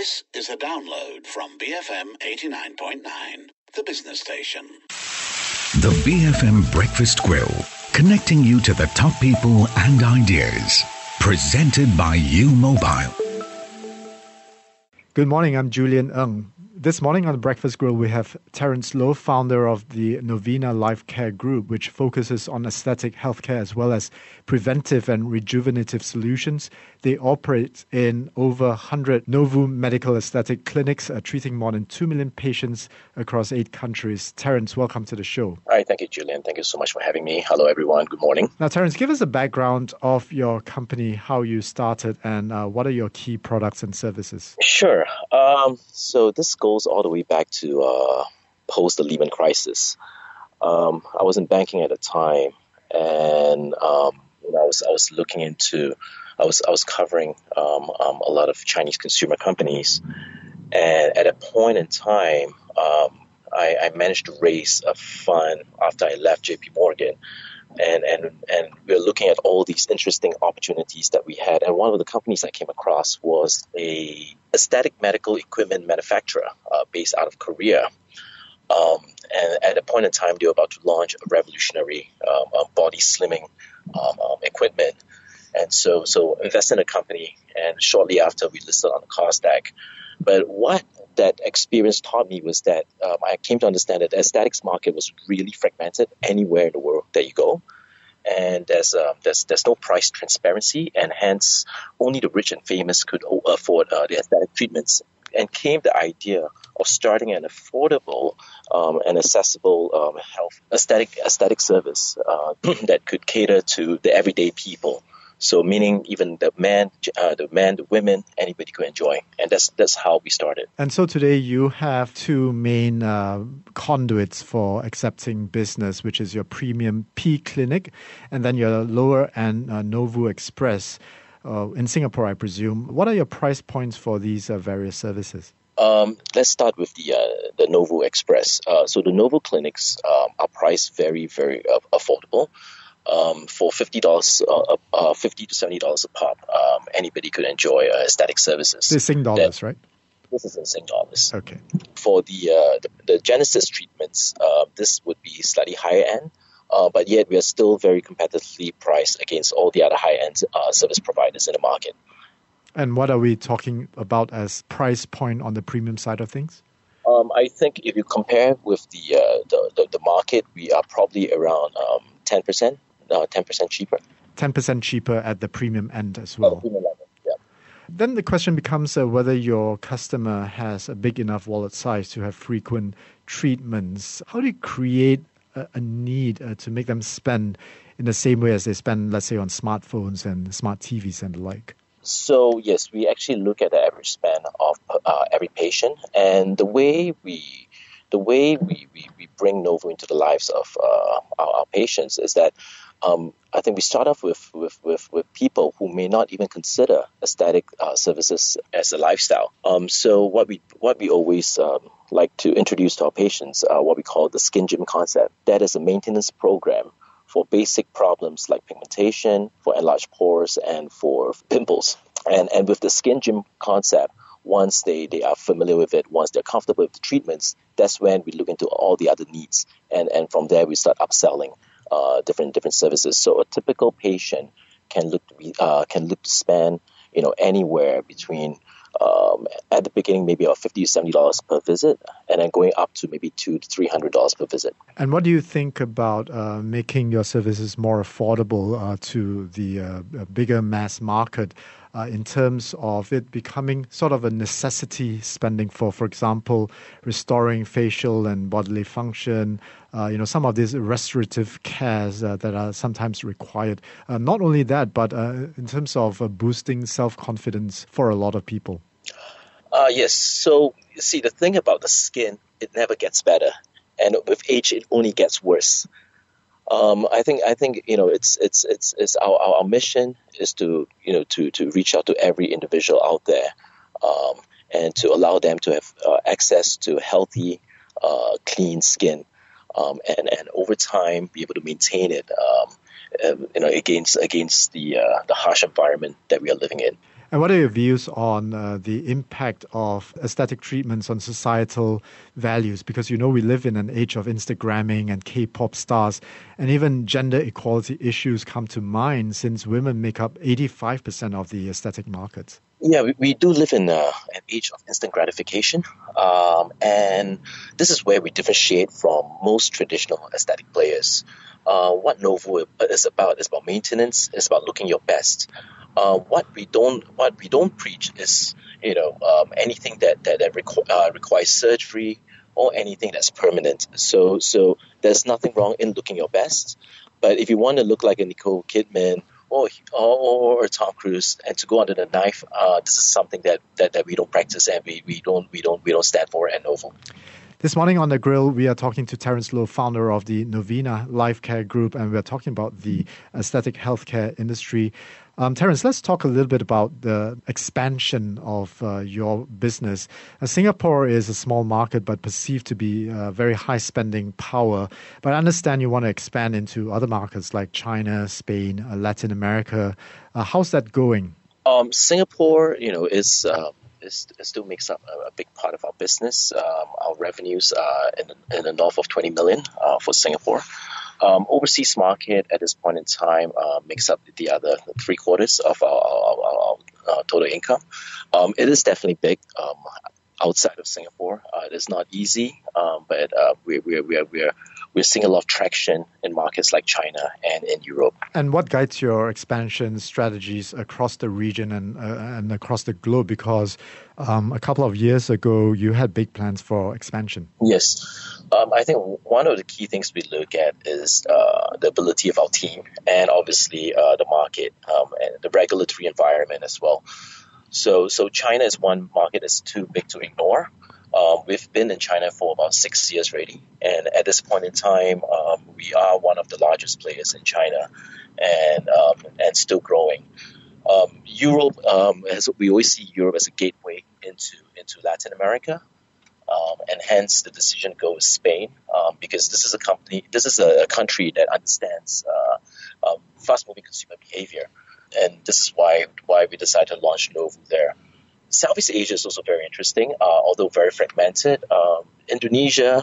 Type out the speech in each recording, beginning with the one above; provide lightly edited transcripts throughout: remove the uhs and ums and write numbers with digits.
This is a download from BFM 89.9, the business station. The BFM Breakfast Grill, connecting you to the top people and ideas. Presented by U Mobile. Good morning, I'm Julian Ng. This morning on the Breakfast Grill, we have Terence Loh, founder of the Novena Life Care Group, which focuses on aesthetic healthcare as well as preventive and rejuvenative solutions. They operate in over 100 Novu medical aesthetic clinics, treating more than 2 million patients across 8 countries. Terence, welcome to the show. Hi, thank you, Julian. Thank you so much for having me. Hello, everyone. Good morning. Now, Terence, give us a background of your company, how you started, and what are your key products and services? Sure. So this goes all the way back to post the Lehman crisis. I was in banking at the time, and I was looking into, I was covering a lot of Chinese consumer companies, and at a point in time, I managed to raise a fund after I left JP Morgan. And we were looking at all these interesting opportunities that we had. And one of the companies I came across was a aesthetic medical equipment manufacturer based out of Korea. And at a point in time, they were about to launch a revolutionary body slimming equipment. And so invested in a company, and shortly after we listed on the Kosdaq. But what that experience taught me was that I came to understand that the aesthetics market was really fragmented anywhere in the world that you go. And there's no price transparency, and hence only the rich and famous could afford the aesthetic treatments. And came the idea of starting an affordable and accessible health aesthetic service that could cater to the everyday people. So meaning even the women, anybody could enjoy. And that's how we started. And so today you have 2 main conduits for accepting business, which is your Premium P Clinic and then your lower end Novu Express in Singapore, I presume. What are your price points for these various services? Let's start with the Novu Express. So the Novu clinics are priced very, very affordable. For $50 to $70 a pop, anybody could enjoy aesthetic services. This is Sing dollars, right? This is in Sing dollars. Okay. For the Genesis treatments, this would be slightly higher end, but yet we are still very competitively priced against all the other high-end service providers in the market. And what are we talking about as price point on the premium side of things? I think if you compare with the market, we are probably around 10%. 10% cheaper. 10% cheaper at the premium end as well. Premium level, yeah. Then the question becomes whether your customer has a big enough wallet size to have frequent treatments. How do you create a need to make them spend in the same way as they spend, let's say, on smartphones and smart TVs and the like? So yes, we actually look at the average spend of every patient, and the way we bring Novu into the lives of our patients is that I think we start off with people who may not even consider aesthetic services as a lifestyle. So what we always like to introduce to our patients, what we call the skin gym concept. That is a maintenance program for basic problems like pigmentation, for enlarged pores, and for pimples. And with the skin gym concept, once they are familiar with it, once they're comfortable with the treatments, that's when we look into all the other needs. And from there, we start upselling different services. So a typical patient can look to spend anywhere between at the beginning maybe $50 to $70 per visit, and then going up to maybe $200 to $300 per visit. And what do you think about making your services more affordable to the bigger mass market in terms of it becoming sort of a necessity spending for example, restoring facial and bodily function, some of these restorative cares that are sometimes required. Not only that, but in terms of boosting self-confidence for a lot of people. Yes. So, you see, the thing about the skin, it never gets better. And with age, it only gets worse. I think it's our mission is to reach out to every individual out there, and to allow them to have access to healthy, clean skin, and over time be able to maintain it, against the harsh environment that we are living in. And what are your views on the impact of aesthetic treatments on societal values? Because we live in an age of Instagramming and K-pop stars, and even gender equality issues come to mind since women make up 85% of the aesthetic market. Yeah, we do live in an age of instant gratification, and this is where we differentiate from most traditional aesthetic players. What Novo is about maintenance. It's about looking your best. What we don't preach is anything that requires surgery or anything that's permanent. So there's nothing wrong in looking your best, but if you want to look like a Nicole Kidman or Tom Cruise and to go under the knife, this is something that we don't practice and we don't stand for at Novo. This morning on The Grill, we are talking to Terence Loh, founder of the Novena Life Care Group, and we're talking about the aesthetic healthcare industry. Terence, let's talk a little bit about the expansion of your business. Singapore is a small market but perceived to be very high spending power. But I understand you want to expand into other markets like China, Spain, Latin America. How's that going? Singapore, still makes up a big part of our business. Our revenues are in the north of 20 million for Singapore. Overseas market at this point in time makes up the other 3/4 of our total income. It is definitely big outside of Singapore. It is not easy, but we're seeing a lot of traction in markets like China and in Europe. And what guides your expansion strategies across the region and across the globe? Because a couple of years ago, you had big plans for expansion. Yes. I think one of the key things we look at is the ability of our team and obviously the market and the regulatory environment as well. So China is one market that's too big to ignore. We've been in China for about 6 years already, and at this point in time, we are one of the largest players in China, and still growing. Europe, we always see Europe as a gateway into Latin America, and hence the decision goes Spain, because this is a country that understands fast-moving consumer behavior, and this is why we decided to launch Novo there. Southeast Asia is also very interesting, although very fragmented. Indonesia,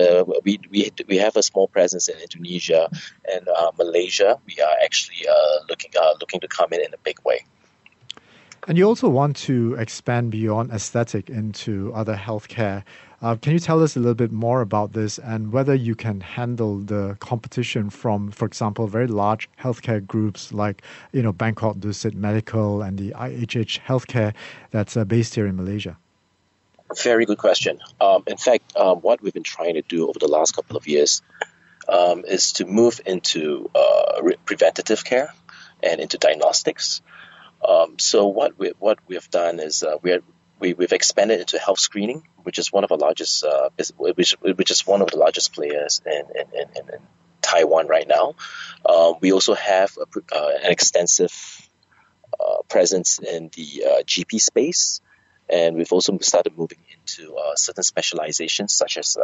we have a small presence in Indonesia, and Malaysia. We are actually looking to come in a big way. And you also want to expand beyond aesthetic into other healthcare. Can you tell us a little bit more about this and whether you can handle the competition from, for example, very large healthcare groups like, Bangkok Dusit Medical and the IHH Healthcare that's based here in Malaysia? Very good question. In fact, what we've been trying to do over the last couple of years is to move into preventative care and into diagnostics. So what we have done is we've expanded into health screening, which is one of the largest which is one of the largest players in Taiwan right now. We also have an extensive presence in the GP space, and we've also started moving into certain specializations such as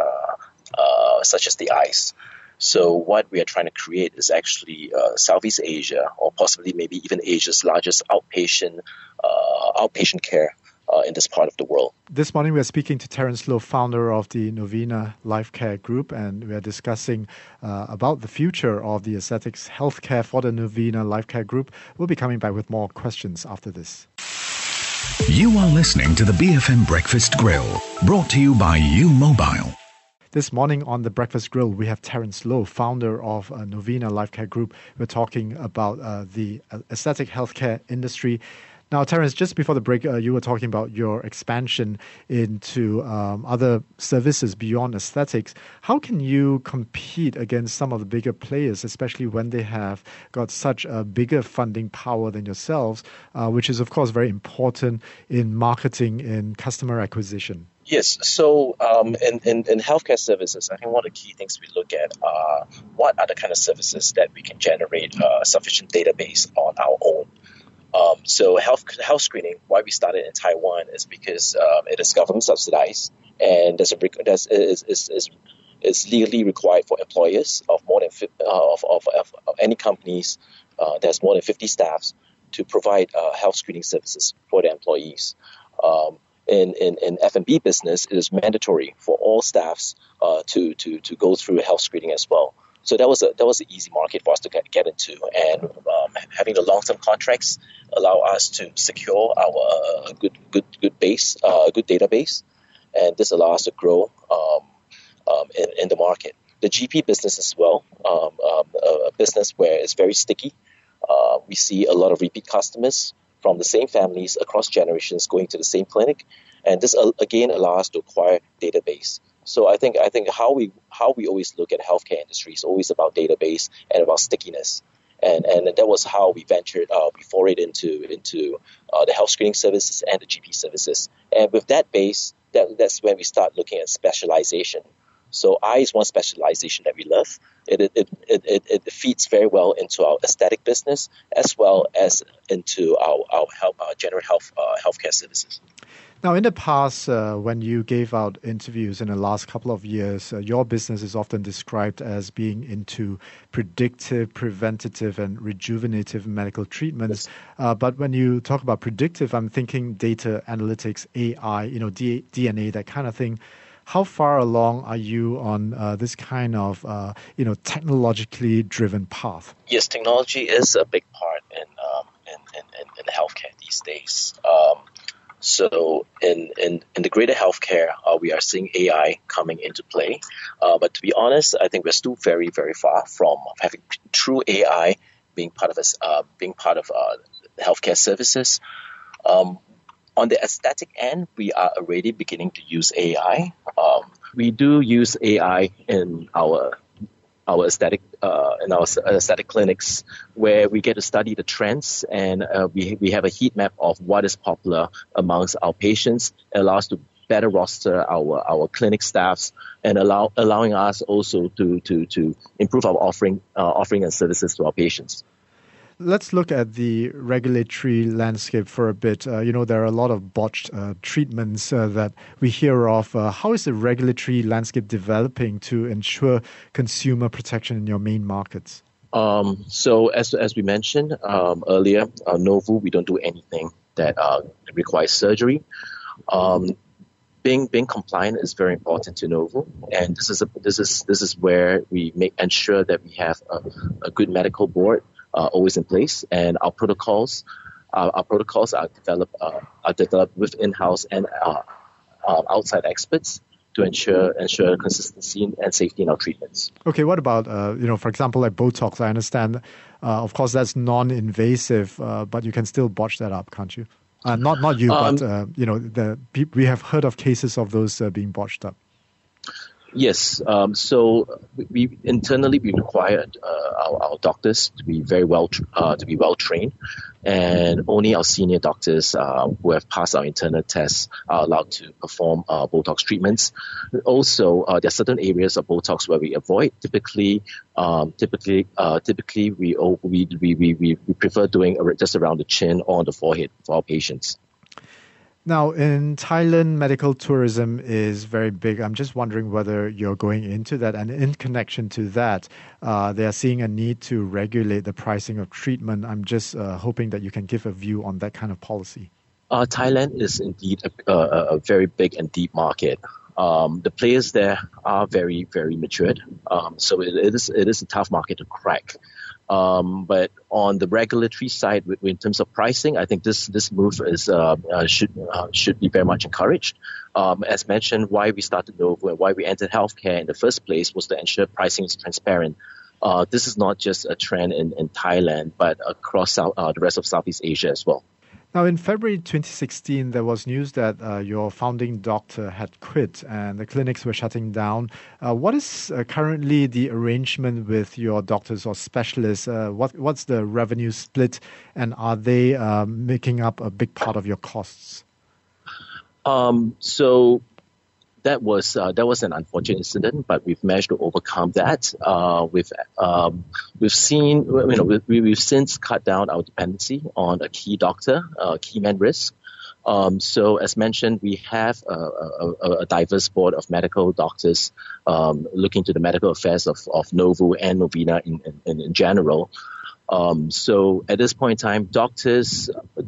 the eyes. So what we are trying to create is actually Southeast Asia, or possibly maybe even Asia's largest outpatient care in this part of the world. This morning we are speaking to Terence Loh, founder of the Novena Life Care Group, and we are discussing about the future of the aesthetics healthcare for the Novena Life Care Group. We'll be coming back with more questions after this. You are listening to the BFM Breakfast Grill, brought to you by U Mobile. This morning on the Breakfast Grill, we have Terence Loh, founder of Novena Life Care Group. We're talking about the aesthetic healthcare industry. Now, Terence, just before the break, you were talking about your expansion into other services beyond aesthetics. How can you compete against some of the bigger players, especially when they have got such a bigger funding power than yourselves, which is, of course, very important in marketing and customer acquisition? Yes. So in healthcare services, I think one of the key things we look at are what are the kind of services that we can generate a sufficient database on our own. So health screening, why we started in Taiwan is because it is government subsidized, and is legally required for employers of more than of any companies that has more than 50 staffs provide health screening services for their employees. In F&B business, it is mandatory for all staffs to go through health screening as well. So that was an easy market for us to get into, and having the long-term contracts allow us to secure our good base, good database, and this allows us to grow in the market. The GP business as well, a business where it's very sticky. We see a lot of repeat customers from the same families across generations going to the same clinic, and this again allows us to acquire database. So I think how we always look at healthcare industry is always about database and about stickiness, and that was how we ventured, we forayed into the health screening services and the GP services, and with that base, that's when we start looking at specialization. So eye is one specialization that we love. It feeds very well into our aesthetic business as well as into our general healthcare services. Now, in the past, when you gave out interviews in the last couple of years, your business is often described as being into predictive, preventative, and rejuvenative medical treatments. Yes. But when you talk about predictive, I'm thinking data analytics, AI, DNA, that kind of thing. How far along are you on this kind of, technologically driven path? Yes, technology is a big part in healthcare these days. So in the greater healthcare, we are seeing AI coming into play. But to be honest, I think we're still very, very far from having true AI being part of healthcare services. On the aesthetic end, we are already beginning to use AI. We do use AI in our aesthetic clinics, where we get to study the trends, and we have a heat map of what is popular amongst our patients. It allows us to better roster our clinic staffs, and allowing us also to improve our offering and services to our patients. Let's look at the regulatory landscape for a bit. There are a lot of botched treatments that we hear of. How is the regulatory landscape developing to ensure consumer protection in your main markets? So as we mentioned earlier, Novu, we don't do anything that requires surgery. Being compliant is very important to Novu, and this is where we ensure that we have a good medical board always in place, and our protocols are developed with in-house and outside experts to ensure consistency and safety in our treatments. Okay, what about for example, like Botox? I understand, of course, that's non-invasive, but you can still botch that up, can't you? Not you, but we have heard of cases of those being botched up. Yes. So we internally required our doctors to be very well trained, and only our senior doctors who have passed our internal tests are allowed to perform Botox treatments. Also, there are certain areas of Botox where we avoid. Typically, we prefer doing just around the chin or on the forehead for our patients. Now, in Thailand, medical tourism is very big. I'm just wondering whether you're going into that. And in connection to that, they are seeing a need to regulate the pricing of treatment. I'm just hoping that you can give a view on that kind of policy. Thailand is indeed a very big and deep market. The players there are very, very matured. So it is a tough market to crack. But on the regulatory side, in terms of pricing, I think this move is should be very much encouraged. As mentioned, why we started Novu and why we entered healthcare in the first place was to ensure pricing is transparent. This is not just a trend in Thailand, but across the rest of Southeast Asia as well. Now, in February 2016, there was news that your founding doctor had quit and the clinics were shutting down. What is currently the arrangement with your doctors or specialists? What's the revenue split, and are they making up a big part of your costs? So that was an unfortunate incident, but we've managed to overcome that. We've since cut down our dependency on a key doctor, key man risk. So as mentioned, we have a diverse board of medical doctors looking to the medical affairs of Novu and Novena in general. So at this point in time, doctors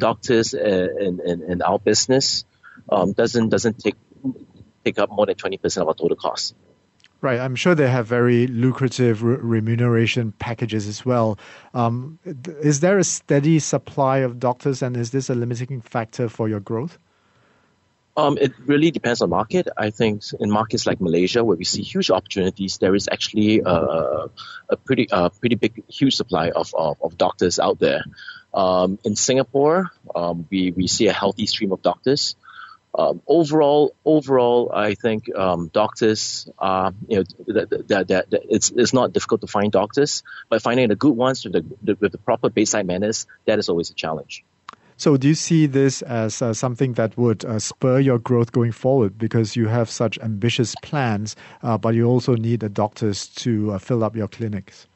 in our business doesn't take up more than 20% of our total costs. Right. I'm sure they have very lucrative remuneration packages as well. Is there a steady supply of doctors, and is this a limiting factor for your growth? It really depends on market. I think in markets like Malaysia, where we see huge opportunities, there is actually a pretty big, huge supply of doctors out there. In Singapore, we see a healthy stream of doctors. Overall, I think doctors are, it's not difficult to find doctors, but finding the good ones with the proper bedside manners, that is always a challenge. So do you see this as something that would spur your growth going forward, because you have such ambitious plans, but you also need the doctors to fill up your clinics?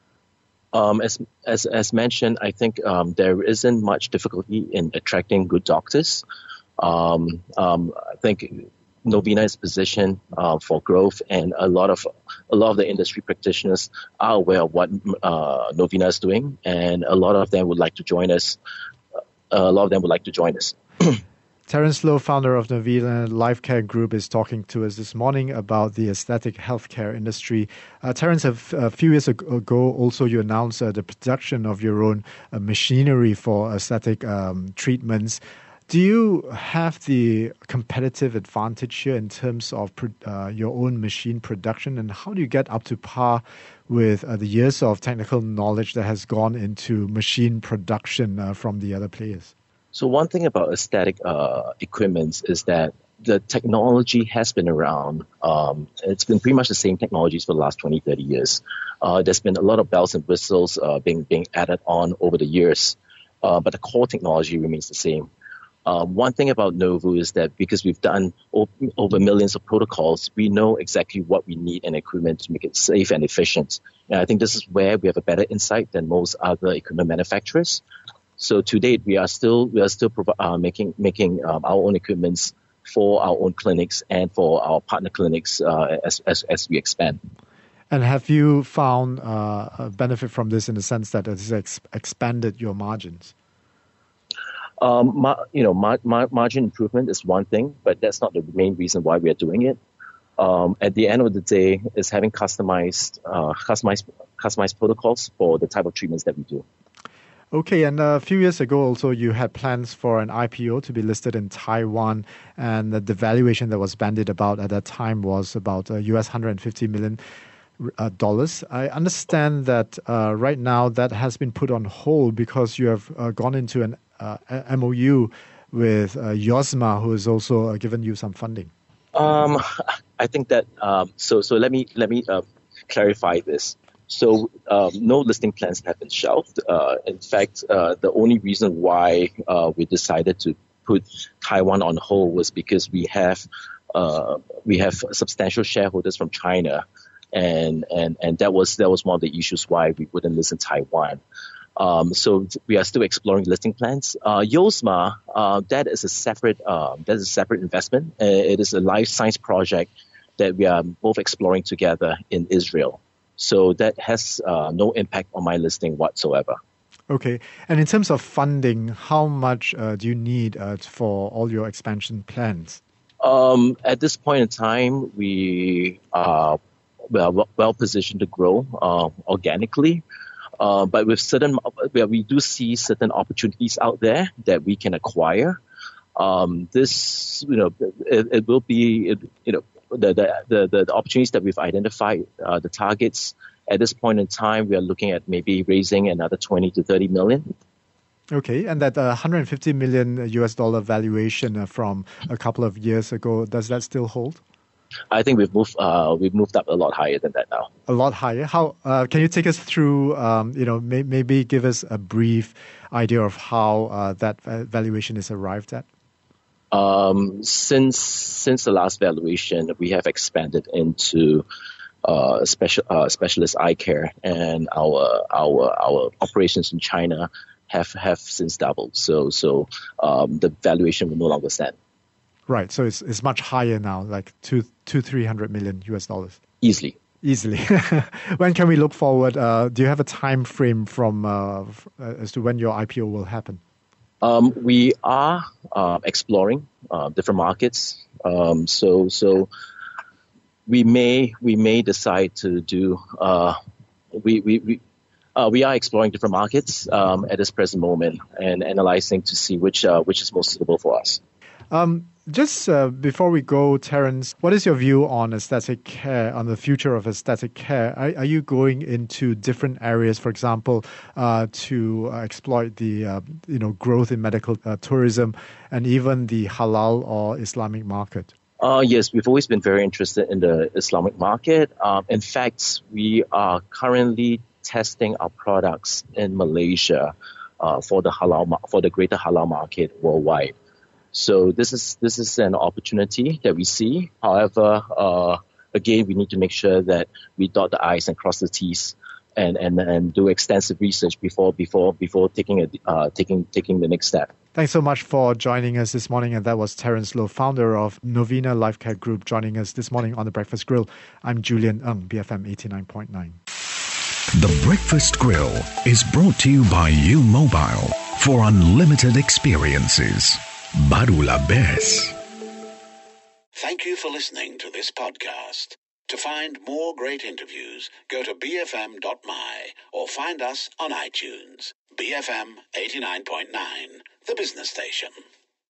As mentioned, I think there isn't much difficulty in attracting good doctors. I think Novena is positioned for growth, and a lot of the industry practitioners are aware of what Novena is doing, and a lot of them would like to join us. Terence Loh, founder of Novena Life Care Group, is talking to us this morning about the aesthetic healthcare industry. Terence, a few years ago, also you announced the production of your own machinery for aesthetic treatments. Do you have the competitive advantage here in terms of your own machine production, and how do you get up to par with the years of technical knowledge that has gone into machine production from the other players? So one thing about aesthetic equipment is that the technology has been around. It's been pretty much the same technologies for the last 20, 30 years. There's been a lot of bells and whistles being added on over the years, but the core technology remains the same. One thing about Novu is that because we've done over millions of protocols, we know exactly what we need in equipment to make it safe and efficient. And I think this is where we have a better insight than most other equipment manufacturers. So to date, we are still making our own equipments for our own clinics and for our partner clinics as we expand. And have you found a benefit from this in the sense that it has expanded your margins? Margin improvement is one thing, but that's not the main reason why we are doing it. At the end of the day, it's having customized protocols for the type of treatments that we do. Okay, and a few years ago also you had plans for an IPO to be listed in Taiwan, and the valuation that was bandied about at that time was about US $150 million. I understand that right now that has been put on hold because you have gone into an MOU with Yosma, who has also given you some funding. I think that so let me clarify this. So no listing plans have been shelved. In fact, the only reason why we decided to put Taiwan on hold was because we have substantial shareholders from China, and that was one of the issues why we wouldn't list in Taiwan. So we are still exploring listing plans. Yosma, that is a separate investment. It is a life science project that we are both exploring together in Israel. So that has no impact on my listing whatsoever. Okay. And in terms of funding, how much do you need for all your expansion plans? At this point in time, we are well positioned to grow organically. But with we do see certain opportunities out there that we can acquire. It will be, the opportunities that we've identified, the targets at this point in time, we are looking at maybe raising another 20 to 30 million. Okay, and that $150 million US valuation from a couple of years ago, does that still hold? I think we've moved up a lot higher than that now. A lot higher? How can you take us through? Maybe give us a brief idea of how that valuation is arrived at. Since the last valuation, we have expanded into specialist eye care, and our operations in China have since doubled. So the valuation will no longer stand. Right. So it's much higher now, like $200-300 million US. Easily. easily. When can we look forward? Do you have a time frame from as to when your IPO will happen? We are exploring different markets. So we may decide to do. We are exploring different markets at this present moment and analyzing to see which is most suitable for us. Just before we go, Terence, what is your view on aesthetic care, on the future of aesthetic care? Are you going into different areas, for example, to exploit the growth in medical tourism and even the halal or Islamic market? Yes, we've always been very interested in the Islamic market. In fact, we are currently testing our products in Malaysia for the greater halal market worldwide. So this is an opportunity that we see. However, again, we need to make sure that we dot the I's and cross the T's and do extensive research before taking the next step. Thanks so much for joining us this morning. And that was Terence Loh, founder of Novena Life Care Group, joining us this morning on The Breakfast Grill. I'm Julian Ng, BFM 89.9. The Breakfast Grill is brought to you by U Mobile for unlimited experiences. Barula Bes. Thank you for listening to this podcast. To find more great interviews, go to bfm.my or find us on iTunes. BFM 89.9, the business station.